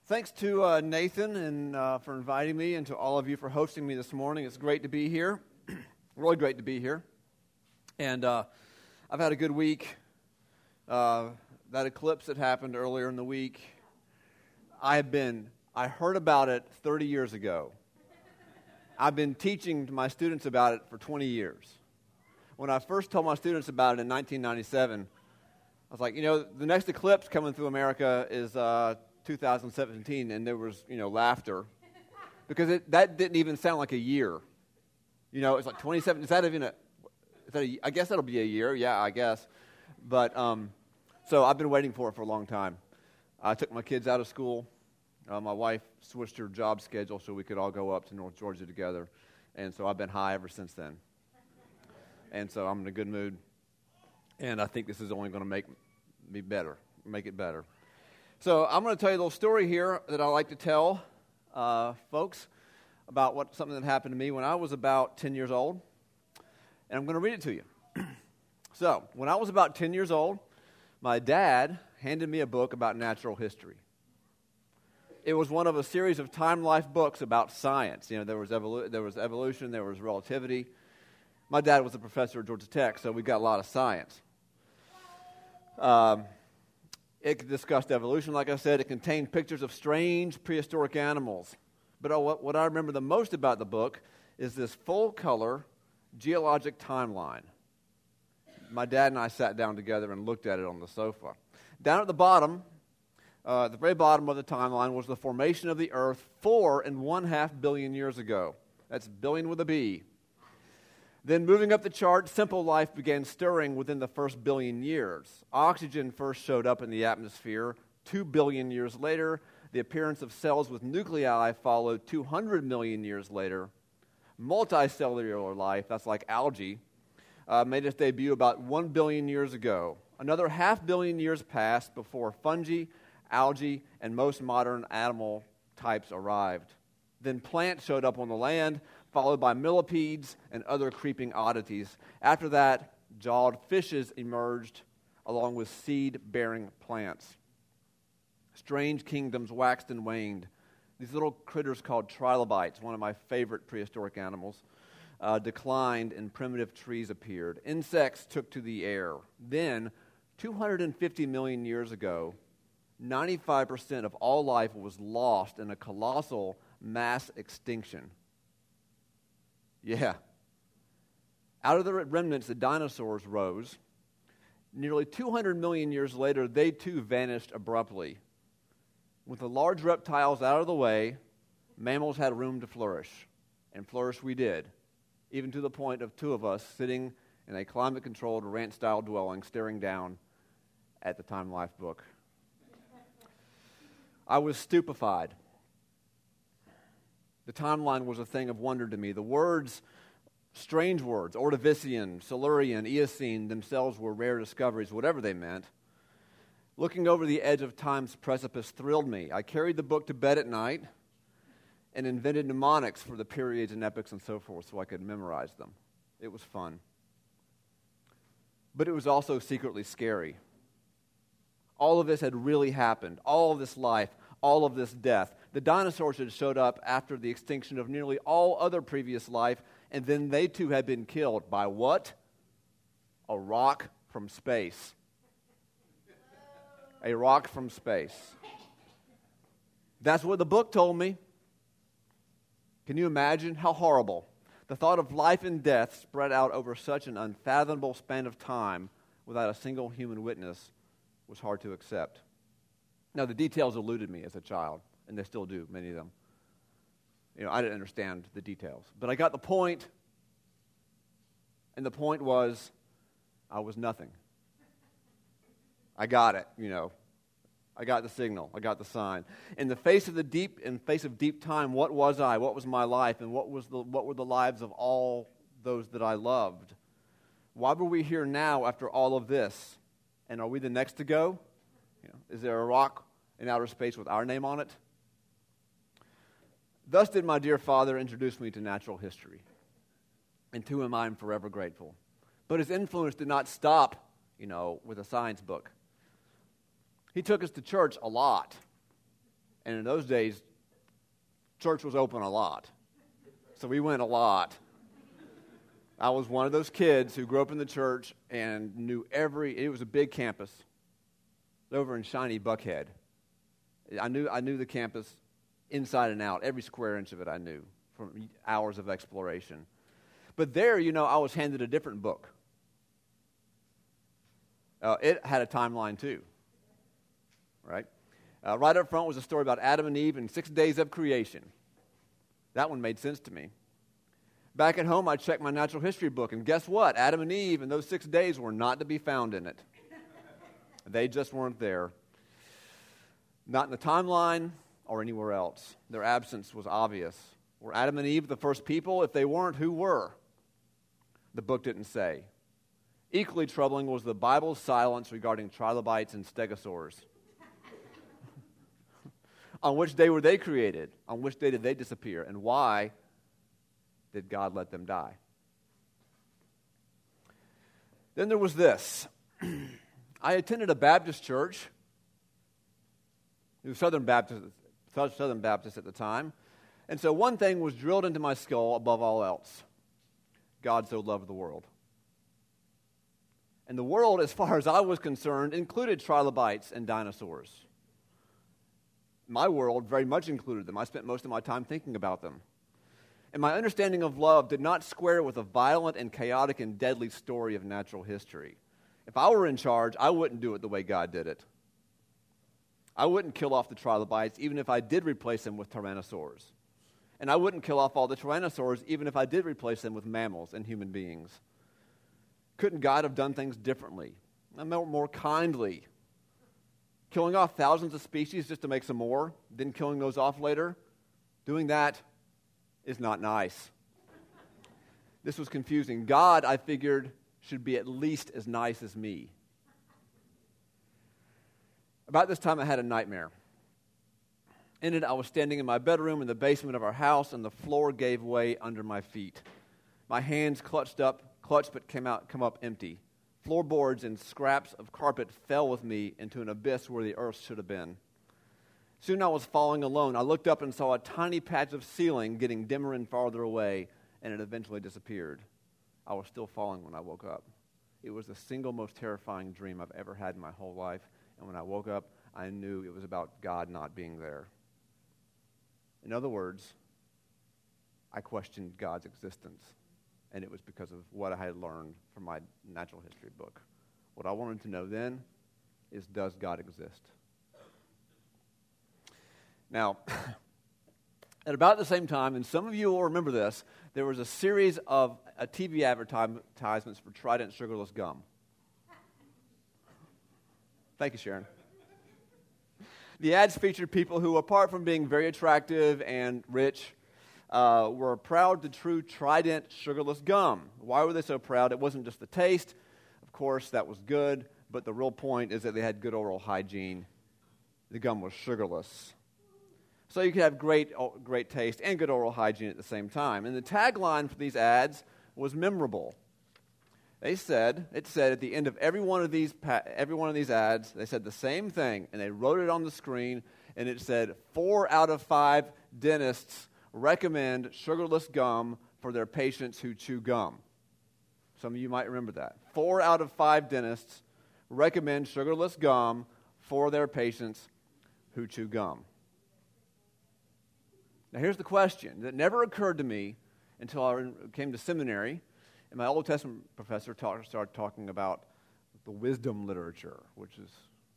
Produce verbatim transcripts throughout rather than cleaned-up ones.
Thanks to uh, Nathan and uh, for inviting me, and to all of you for hosting me this morning. It's great to be here. Really great to be here. And uh, I've had a good week. Uh, that eclipse that happened earlier in the week, I have been, I heard about it thirty years ago. I've been teaching my students about it for twenty years. When I first told my students about it in nineteen ninety-seven, I was like, you know, the next eclipse coming through America is uh, two thousand seventeen, and there was, you know, laughter. Because it, that didn't even sound like a year. You know, it's like twenty-seven, is that even a, is that a, I guess that'll be a year, yeah, I guess. But, um, so I've been waiting for it for a long time. I took my kids out of school. Uh, my wife switched her job schedule so we could all go up to North Georgia together. And so I've been high ever since then. And so I'm in a good mood. And I think this is only going to make me better, make it better. So I'm going to tell you a little story here that I like to tell uh, folks about what something that happened to me when I was about ten years old. And I'm going to read it to you. So, when I was about ten years old, my dad handed me a book about natural history. It was one of a series of Time Life books about science. You know, there was evolu- there was evolution, there was relativity. My dad was a professor at Georgia Tech, so we got a lot of science. Um, it discussed evolution, like I said. It contained pictures of strange prehistoric animals. But oh, what, what I remember the most about the book is this full-color geologic timeline. My dad and I sat down together and looked at it on the sofa. Down at the bottom, uh, the very bottom of the timeline, was the formation of the Earth four and one half billion years ago. That's billion with a B. Then moving up the chart, simple life began stirring within the first billion years. Oxygen first showed up in the atmosphere. Two billion years later, the appearance of cells with nuclei followed two hundred million years later. Multicellular life, that's like algae, Uh, made its debut about one billion years ago. Another half billion years passed before fungi, algae, and most modern animal types arrived. Then plants showed up on the land, followed by millipedes and other creeping oddities. After that, jawed fishes emerged along with seed-bearing plants. Strange kingdoms waxed and waned. These little critters called trilobites, one of my favorite prehistoric animals, Uh, declined and primitive trees appeared. Insects took to the air. Then, two hundred fifty million years ago, ninety-five percent of all life was lost in a colossal mass extinction. Yeah. Out of the remnants, the dinosaurs rose. Nearly two hundred million years later, they too vanished abruptly. With the large reptiles out of the way, mammals had room to flourish. And flourish we did. Even to the point of two of us sitting in a climate-controlled ranch-style dwelling staring down at the Time Life book. I was stupefied. The timeline was a thing of wonder to me. The words, strange words, Ordovician, Silurian, Eocene, themselves were rare discoveries, whatever they meant. Looking over the edge of time's precipice thrilled me. I carried the book to bed at night and invented mnemonics for the periods and epochs and so forth so I could memorize them. It was fun. But it was also secretly scary. All of this had really happened. All of this life, all of this death. The dinosaurs had showed up after the extinction of nearly all other previous life, and then they too had been killed by what? A rock from space. A rock from space. That's what the book told me. Can you imagine? How horrible. The thought of life and death spread out over such an unfathomable span of time without a single human witness was hard to accept. Now, the details eluded me as a child, and they still do, many of them. You know, I didn't understand the details. But I got the point, and the point was I was nothing. I got it, you know. I got the signal. I got the sign. In the face of the deep, in the face of deep time, what was I? What was my life? And what was the what were the lives of all those that I loved? Why were we here now after all of this? And are we the next to go? You know, is there a rock in outer space with our name on it? Thus did my dear father introduce me to natural history, and to him I am forever grateful. But his influence did not stop, you know, with a science book. He took us to church a lot. And in those days, church was open a lot. So we went a lot. I was one of those kids who grew up in the church and knew every, it was a big campus over in shiny Buckhead. I knew I knew the campus inside and out. Every square inch of it I knew from hours of exploration. But there, you know, I was handed a different book. Uh, it had a timeline too, right? Uh, right up front was a story about Adam and Eve and six days of creation. That one made sense to me. Back at home, I checked my natural history book, and guess what? Adam and Eve and those six days were not to be found in it. They just weren't there. Not in the timeline or anywhere else. Their absence was obvious. Were Adam and Eve the first people? If they weren't, who were? The book didn't say. Equally troubling was the Bible's silence regarding trilobites and stegosaurs. On which day were they created? On which day did they disappear? And why did God let them die? Then there was this. I attended a Baptist church. It was Southern Baptist, Southern Baptist at the time. And so one thing was drilled into my skull above all else. God so loved the world. And the world, as far as I was concerned, included trilobites and dinosaurs. My world very much included them. I spent most of my time thinking about them. And my understanding of love did not square with a violent and chaotic and deadly story of natural history. If I were in charge, I wouldn't do it the way God did it. I wouldn't kill off the trilobites even if I did replace them with tyrannosaurs. And I wouldn't kill off all the tyrannosaurs even if I did replace them with mammals and human beings. Couldn't God have done things differently, more, more kindly? Killing off thousands of species just to make some more, then killing those off later? Doing that is not nice. This was confusing. God, I figured, should be at least as nice as me. About this time, I had a nightmare. In it, I was standing in my bedroom in the basement of our house, and the floor gave way under my feet. My hands clutched up, clutched but came out, come up empty. Floorboards and scraps of carpet fell with me into an abyss where the earth should have been. Soon I was falling alone. I looked up and saw a tiny patch of ceiling getting dimmer and farther away, and it eventually disappeared. I was still falling when I woke up. It was the single most terrifying dream I've ever had in my whole life, and when I woke up, I knew it was about God not being there. In other words, I questioned God's existence, and it was because of what I had learned from my natural history book. What I wanted to know then is, does God exist? Now, at about the same time, and some of you will remember this, there was a series of uh, T V advertisements for Trident sugarless gum. Thank you, Sharon. The ads featured people who, apart from being very attractive and rich, uh, were proud to chew Trident sugarless gum. Why were they so proud? It wasn't just the taste. Of course, that was good, but the real point is that they had good oral hygiene. The gum was sugarless. So you could have great, great taste and good oral hygiene at the same time. And the tagline for these ads was memorable. They said, it said at the end of every one of these every one of these ads, they said the same thing, and they wrote it on the screen, and it said, four out of five dentists recommend sugarless gum for their patients who chew gum. Some of you might remember that. Four out of five dentists recommend sugarless gum for their patients who chew gum. Now here's the question that never occurred to me until I came to seminary, and my Old Testament professor talk, started talking about the wisdom literature, which is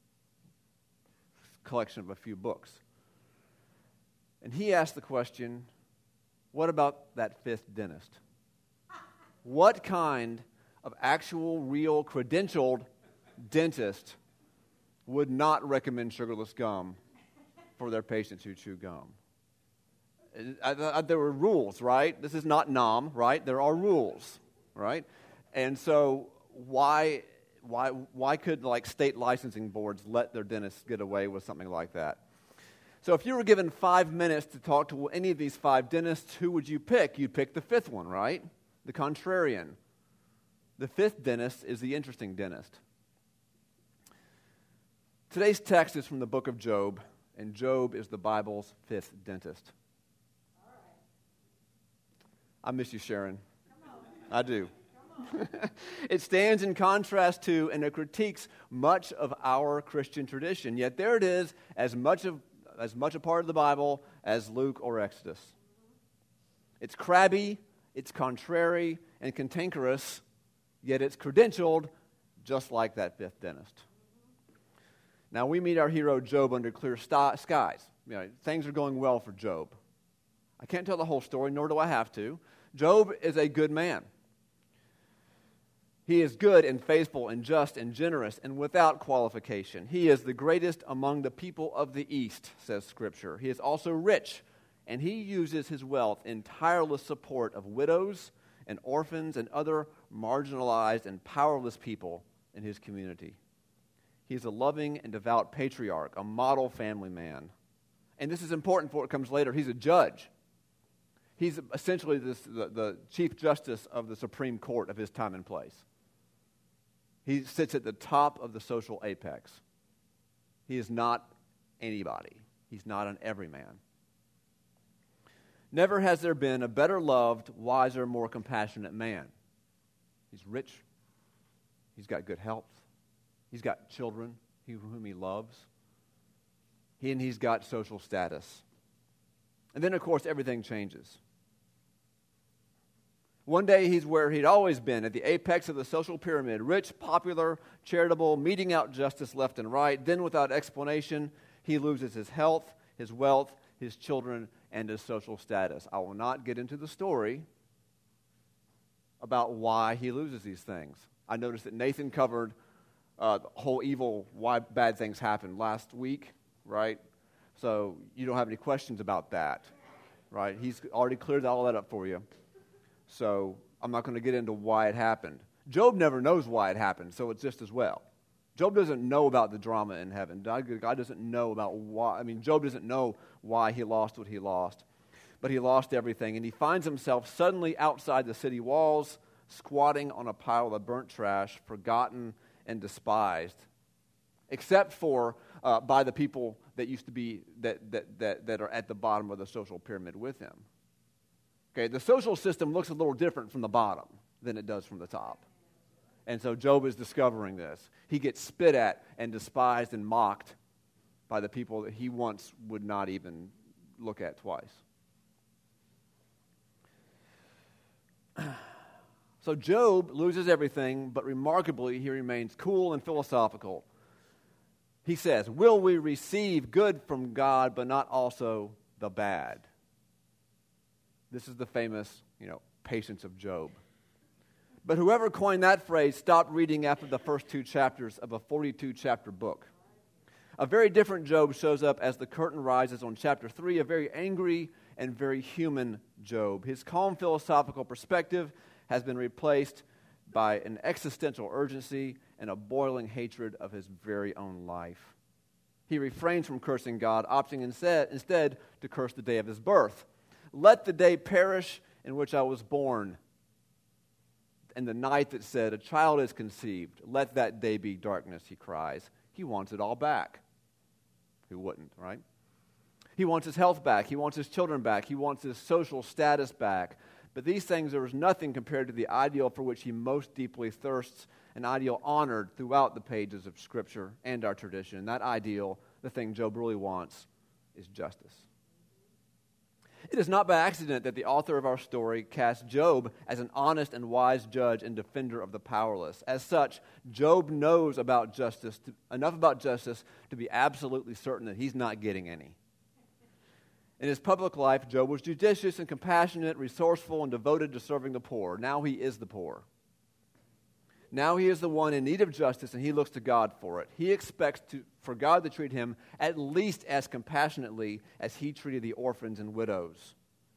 a collection of a few books. And he asked the question, what about that fifth dentist? What kind of actual, real, credentialed dentist would not recommend sugarless gum for their patients who chew gum? I, I, there were rules, right? This is not Nam, right? There are rules, right? And so why, why, why could like state licensing boards let their dentists get away with something like that? So if you were given five minutes to talk to any of these five dentists, who would you pick? You'd pick the fifth one, right? The contrarian. The fifth dentist is the interesting dentist. Today's text is from the book of Job, and Job is the Bible's fifth dentist. I miss you, Sharon. I do. It stands in contrast to and it critiques much of our Christian tradition. Yet there it is, as much of as much a part of the Bible as Luke or Exodus. It's crabby, it's contrary, and cantankerous, yet it's credentialed just like that fifth dentist. Now we meet our hero Job under clear st- skies. You know, things are going well for Job. I can't tell the whole story, nor do I have to. Job is a good man. He is good and faithful and just and generous and without qualification. He is the greatest among the people of the East, says Scripture. He is also rich, and he uses his wealth in tireless support of widows and orphans and other marginalized and powerless people in his community. He is a loving and devout patriarch, a model family man. And this is important for what comes later. He's a judge. He's essentially this, the, the Chief Justice of the Supreme Court of his time and place. He sits at the top of the social apex. He is not anybody. He's not an everyman. Never has there been a better loved, wiser, more compassionate man. He's rich. He's got good health. He's got children whom he loves. He and he's got social status. And then, of course, everything changes. One day he's where he'd always been, at the apex of the social pyramid, rich, popular, charitable, meting out justice left and right. Then, without explanation, he loses his health, his wealth, his children, and his social status. I will not get into the story about why he loses these things. I noticed that Nathan covered uh, the whole evil, why bad things happen last week, right? So you don't have any questions about that, right? He's already cleared all that up for you. So I'm not going to get into why it happened. Job never knows why it happened, so it's just as well. Job doesn't know about the drama in heaven. God, God doesn't know about why. I mean, Job doesn't know why he lost what he lost. But he lost everything, and he finds himself suddenly outside the city walls, squatting on a pile of burnt trash, forgotten and despised, except for uh, by the people that used to be, that, that, that, that are at the bottom of the social pyramid with him. Okay, the social system looks a little different from the bottom than it does from the top. And so Job is discovering this. He gets spit at and despised and mocked by the people that he once would not even look at twice. So Job loses everything, but remarkably, he remains cool and philosophical. He says, will we receive good from God, but not also the bad? This is the famous, you know, patience of Job. But whoever coined that phrase stopped reading after the first two chapters of a forty-two chapter book. A very different Job shows up as the curtain rises on chapter three, a very angry and very human Job. His calm philosophical perspective has been replaced by an existential urgency and a boiling hatred of his very own life. He refrains from cursing God, opting instead, instead to curse the day of his birth. Let the day perish in which I was born, and the night that said, a child is conceived. Let that day be darkness, he cries. He wants it all back. Who wouldn't, right? He wants his health back. He wants his children back. He wants his social status back. But these things are as nothing compared to the ideal for which he most deeply thirsts, an ideal honored throughout the pages of Scripture and our tradition. And that ideal, the thing Job really wants, is justice. It is not by accident that the author of our story casts Job as an honest and wise judge and defender of the powerless. As such, Job knows about justice, to, enough about justice to be absolutely certain that he's not getting any. In his public life, Job was judicious and compassionate, resourceful, and devoted to serving the poor. Now he is the poor. Now he is the one in need of justice, and he looks to God for it. He expects to, for God to treat him at least as compassionately as he treated the orphans and widows.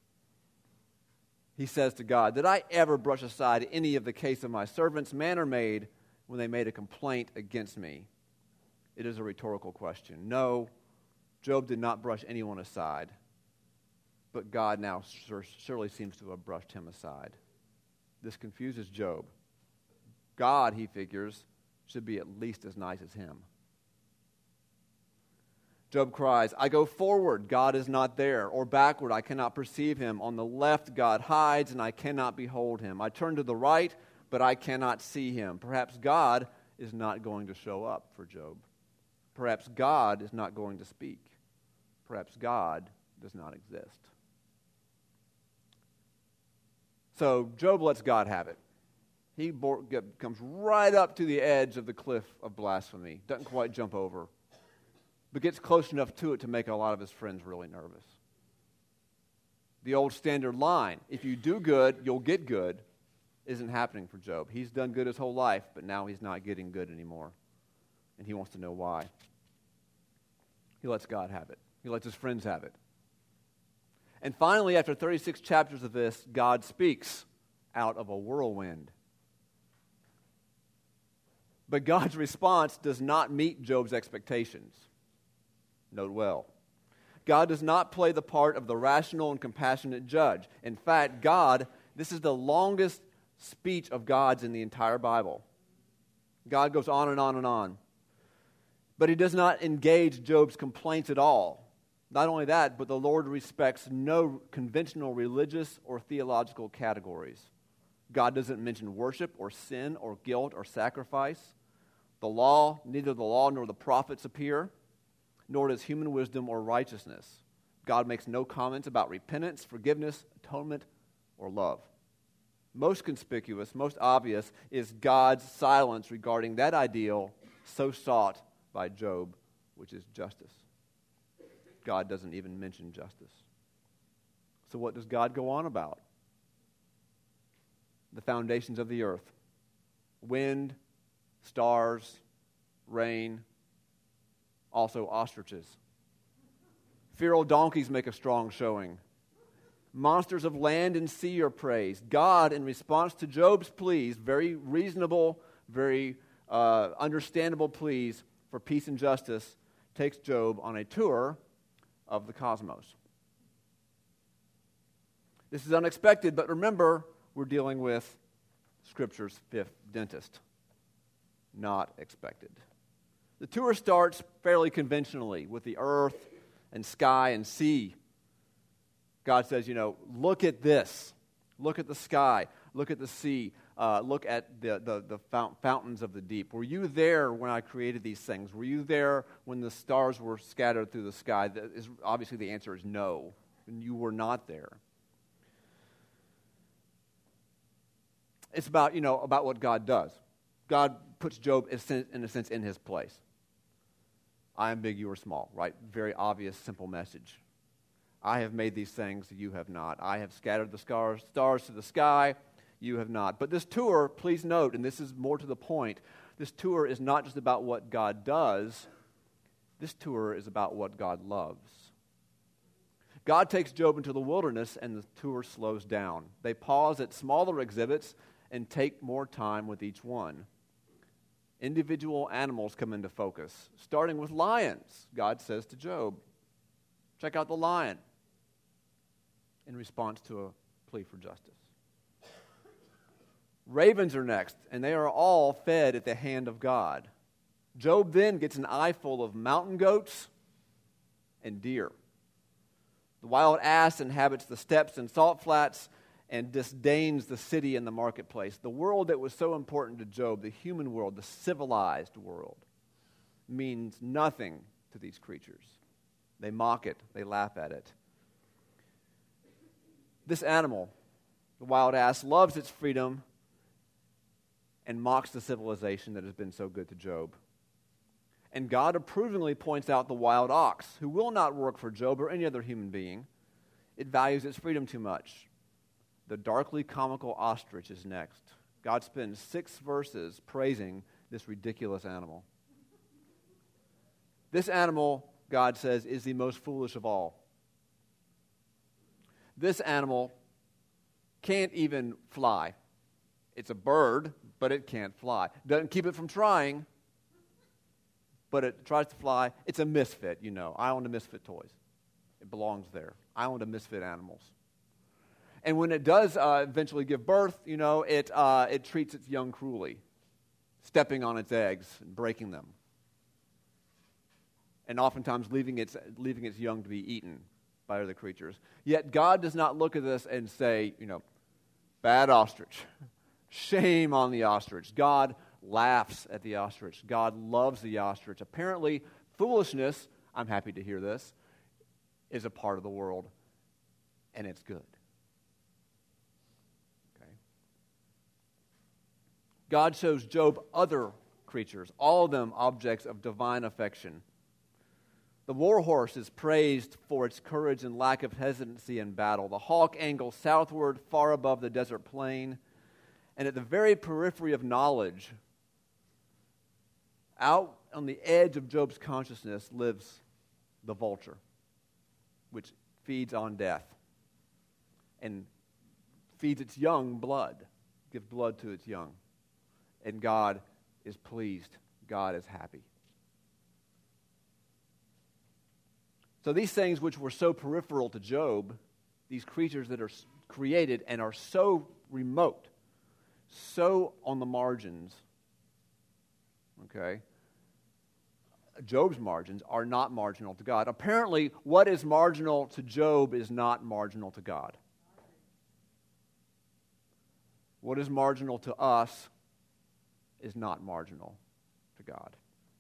He says to God, did I ever brush aside any of the case of my servants, man or maid, when they made a complaint against me? It is a rhetorical question. No, Job did not brush anyone aside, but God now surely seems to have brushed him aside. This confuses Job. God, he figures, should be at least as nice as him. Job cries, I go forward, God is not there, or backward, I cannot perceive him. On the left, God hides, and I cannot behold him. I turn to the right, but I cannot see him. Perhaps God is not going to show up for Job. Perhaps God is not going to speak. Perhaps God does not exist. So Job lets God have it. He bore, get, comes right up to the edge of the cliff of blasphemy. Doesn't quite jump over, but gets close enough to it to make a lot of his friends really nervous. The old standard line, if you do good, you'll get good, isn't happening for Job. He's done good his whole life, but now he's not getting good anymore. And he wants to know why. He lets God have it. He lets his friends have it. And finally, after thirty-six chapters of this, God speaks out of a whirlwind. But God's response does not meet Job's expectations. Note well. God does not play the part of the rational and compassionate judge. In fact, God, this is the longest speech of God's in the entire Bible. God goes on and on and on. But he does not engage Job's complaints at all. Not only that, but the Lord respects no conventional religious or theological categories. God doesn't mention worship or sin or guilt or sacrifice. The law, neither the law nor the prophets appear, nor does human wisdom or righteousness. God makes no comments about repentance, forgiveness, atonement, or love. Most conspicuous, most obvious is God's silence regarding that ideal so sought by Job, which is justice. God doesn't even mention justice. So what does God go on about? The foundations of the earth. Wind, stars, rain, also ostriches. Feral donkeys make a strong showing. Monsters of land and sea are praised. God, in response to Job's pleas, very reasonable, very uh, understandable pleas for peace and justice, takes Job on a tour of the cosmos. This is unexpected, but remember, we're dealing with Scripture's fifth dentist. Not expected. The tour starts fairly conventionally with the earth and sky and sea. God says, you know, look at this. Look at the sky. Look at the sea. Uh, look at the, the, the fount- fountains of the deep. Were you there when I created these things? Were you there when the stars were scattered through the sky? That is, obviously, the answer is no. You were not there. It's about, you know, about what God does. God puts Job, in a sense, in his place. I am big, you are small, right? Very obvious, simple message. I have made these things, you have not. I have scattered the stars, stars to the sky, you have not. But this tour, please note, and this is more to the point, this tour is not just about what God does. This tour is about what God loves. God takes Job into the wilderness, and the tour slows down. They pause at smaller exhibits and take more time with each one. Individual animals come into focus, starting with lions. God says to Job, check out the lion, in response to a plea for justice. Ravens are next, and they are all fed at the hand of God. Job then gets an eyeful of mountain goats and deer. The wild ass inhabits the steppes and salt flats and disdains the city and the marketplace. The world that was so important to Job, the human world, the civilized world, means nothing to these creatures. They mock it. They laugh at it. This animal, the wild ass, loves its freedom and mocks the civilization that has been so good to Job. And God approvingly points out the wild ox, who will not work for Job or any other human being. It values its freedom too much. The darkly comical ostrich is next. God spends six verses praising this ridiculous animal. This animal, God says, is the most foolish of all. This animal can't even fly. It's a bird, but it can't fly. Doesn't keep it from trying, but it tries to fly. It's a misfit, you know. Island of Misfit Toys. It belongs there. Island of Misfit Animals. And when it does uh, eventually give birth, you know, it uh, it treats its young cruelly, stepping on its eggs and breaking them. and oftentimes leaving its, leaving its young to be eaten by other creatures. Yet God does not look at this and say, you know, bad ostrich. Shame on the ostrich. God laughs at the ostrich. God loves the ostrich. Apparently, foolishness, I'm happy to hear this, is a part of the world, and it's good. Okay. God shows Job other creatures, all of them objects of divine affection. The war horse is praised for its courage and lack of hesitancy in battle. The hawk angles southward, far above the desert plain. And at the very periphery of knowledge, out on the edge of Job's consciousness, lives the vulture, which feeds on death and feeds its young blood, gives blood to its young. And God is pleased. God is happy. So these things which were so peripheral to Job, these creatures that are created and are so remote, so on the margins, okay, Job's margins are not marginal to God. Apparently, what is marginal to Job is not marginal to God. What is marginal to us is not marginal to God.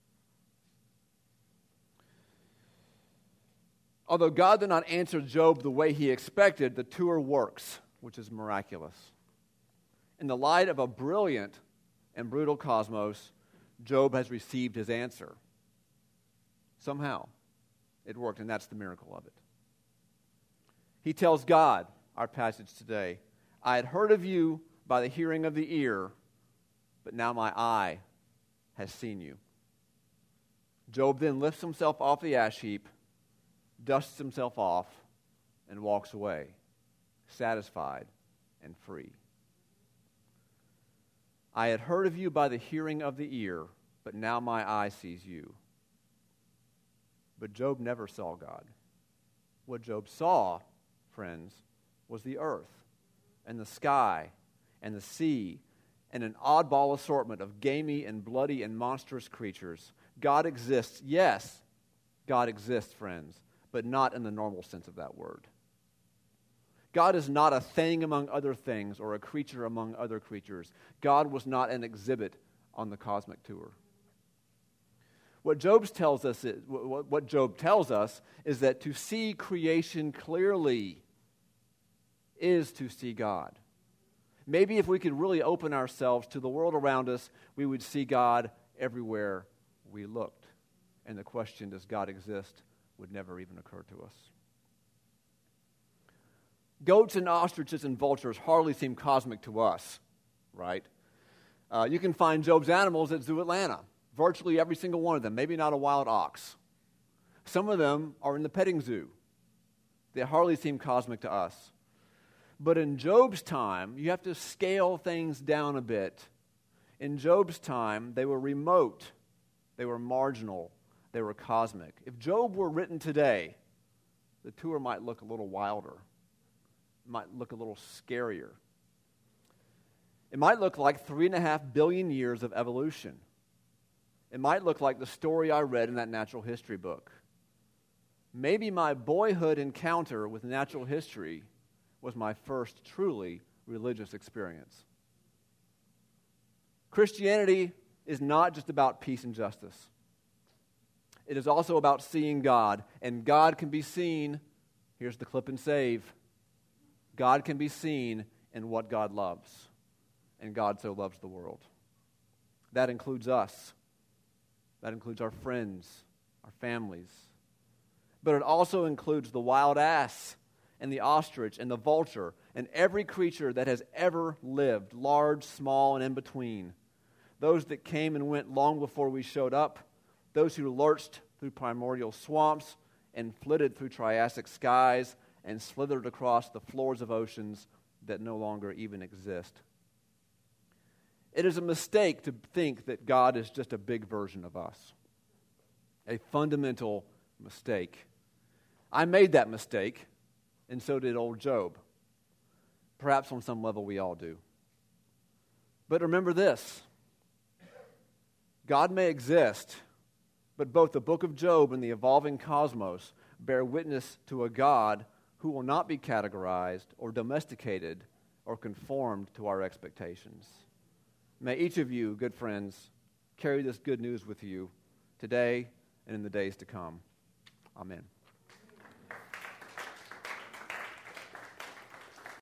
Although God did not answer Job the way he expected, the tour works, which is miraculous. In the light of a brilliant and brutal cosmos, Job has received his answer. Somehow, it worked, and that's the miracle of it. He tells God, our passage today, I had heard of you by the hearing of the ear, but now my eye has seen you. Job then lifts himself off the ash heap, dusts himself off, and walks away, satisfied and free. I had heard of you by the hearing of the ear, but now my eye sees you. But Job never saw God. What Job saw, friends, was the earth and the sky and the sea and an oddball assortment of gamey and bloody and monstrous creatures. God exists, yes, God exists, friends, but not in the normal sense of that word. God is not a thing among other things or a creature among other creatures. God was not an exhibit on the cosmic tour. What Job tells us is, what Job tells us is that to see creation clearly is to see God. Maybe if we could really open ourselves to the world around us, we would see God everywhere we looked. And the question, does God exist, would never even occur to us. Goats and ostriches and vultures hardly seem cosmic to us, right? Uh, you can find Job's animals at Zoo Atlanta, virtually every single one of them, maybe not a wild ox. Some of them are in the petting zoo. They hardly seem cosmic to us. But in Job's time, you have to scale things down a bit. In Job's time, they were remote, they were marginal, they were cosmic. If Job were written today, the tour might look a little wilder. It might look a little scarier. It might look like three and a half billion years of evolution. It might look like the story I read in that natural history book. Maybe my boyhood encounter with natural history was my first truly religious experience. Christianity is not just about peace and justice. It is also about seeing God, and God can be seen, here's the clip and save, God can be seen in what God loves, and God so loves the world. That includes us. That includes our friends, our families. But it also includes the wild ass and the ostrich and the vulture and every creature that has ever lived, large, small, and in between. Those that came and went long before we showed up, those who lurched through primordial swamps and flitted through Triassic skies and slithered across the floors of oceans that no longer even exist. It is a mistake to think that God is just a big version of us. A fundamental mistake. I made that mistake, and so did old Job. Perhaps on some level we all do. But remember this. God may exist, but both the book of Job and the evolving cosmos bear witness to a God who will not be categorized or domesticated or conformed to our expectations. May each of you, good friends, carry this good news with you today and in the days to come. Amen.